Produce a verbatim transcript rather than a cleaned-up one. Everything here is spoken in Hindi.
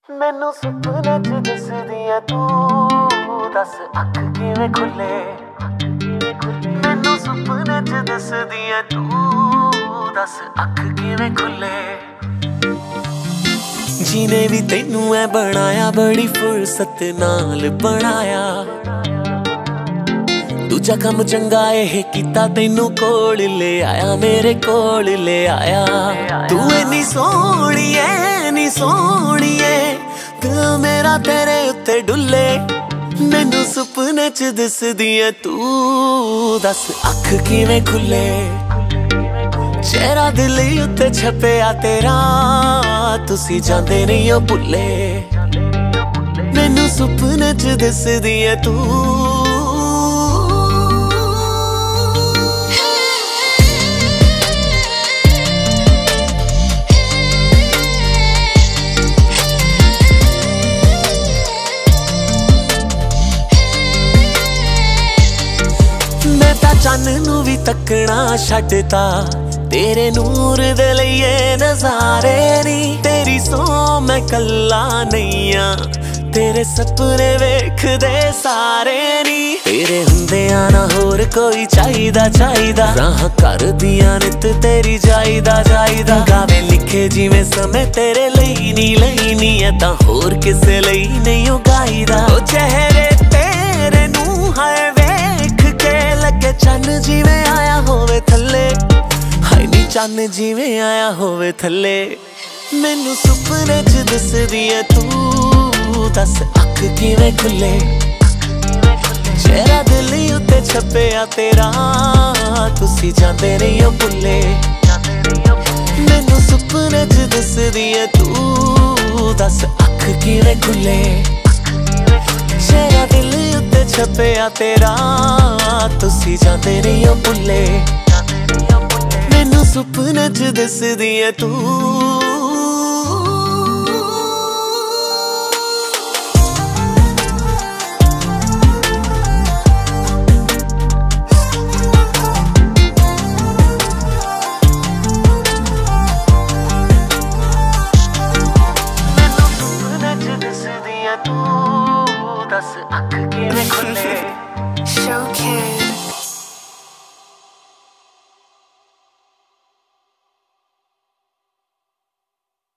मैनू सुपने च दिसदी ऐ तू, दस अख किवें खुले। मैनू सुपने च दिसदी ऐ तू, दस अख किवें खुले। जीने भी तैनू ऐ बनाया, बड़ी फुर्सत नाल बनाया। दूजा कम चंगा एह कीता, तैनू कोल ले आया, मेरे कोल ले आया। तू इन्नी सोहनी ऐ, नी सोहनी ऐ, दिल मेरा तेरे उत्ते डुले। मैनू सुपने च दिसदी ऐ तू, दस अख किवें खुले। चेहरा दिल उत्ते छपया तेरा, तुसी जांदे नहीं ओ भुले। मैनू सुपने च दिसदी ऐ तू। चन्न नू भी तकना छड्डता, तेरे नूर दे लईए नजारे नी। तेरी सौ मैं कल्ला नहीं आ, तेरे सपने वेखदे सारे नी। तेरे हुंदियां ना होर कोई चाहिदा चाहिदा, राह करदियां नित तेरी जाईदा जाईदा। गावे लिखे जिवें समय तेरे लई नी लई नी, ऐदां होर किसे लई नहीं ओ गाईदा। ओ चेहरे तेरे नू हाय वेख के लगे चन्न जिवें आया होवे थल्ले। हाय नी चन्न जिवें आया होवे थल्ले। मैनू सुपने च दिसदी ऐ तू, दस अख किवें खुले। चेहरा दिल उत्ते छपया तेरा, तुसी जांदे नहीं ओ भुले। मैनू सुपने च दिसदी ऐ तू, दस अख किवें खुले। चेहरा दिल उत्ते छपया तेरा, तुसी जांदे नहीं ओ भुले। मैनू सुपने च दिसदी ऐ तू। दस अख किवें खुले।